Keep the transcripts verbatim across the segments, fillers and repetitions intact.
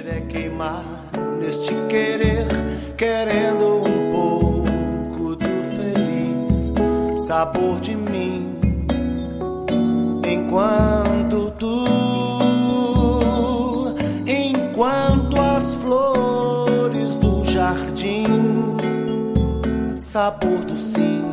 viver é queimar neste querer, querendo um pouco do feliz sabor de mim, enquanto tu, enquanto as flores do jardim, sabor do sim.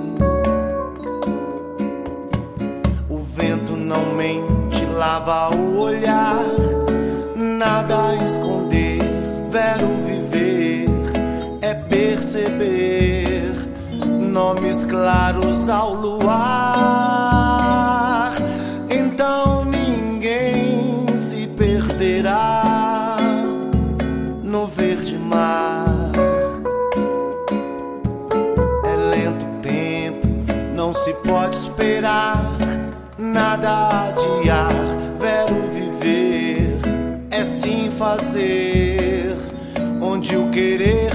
O vento não mente, lava o olhar, nada a esconder, ver o viver é perceber nomes claros ao luar. Então ninguém se perderá no verde mar. É lento o tempo, não se pode esperar, nada adiar, ver o viver é sim fazer, onde o querer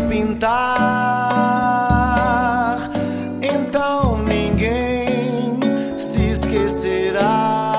pintar. Então ninguém se esquecerá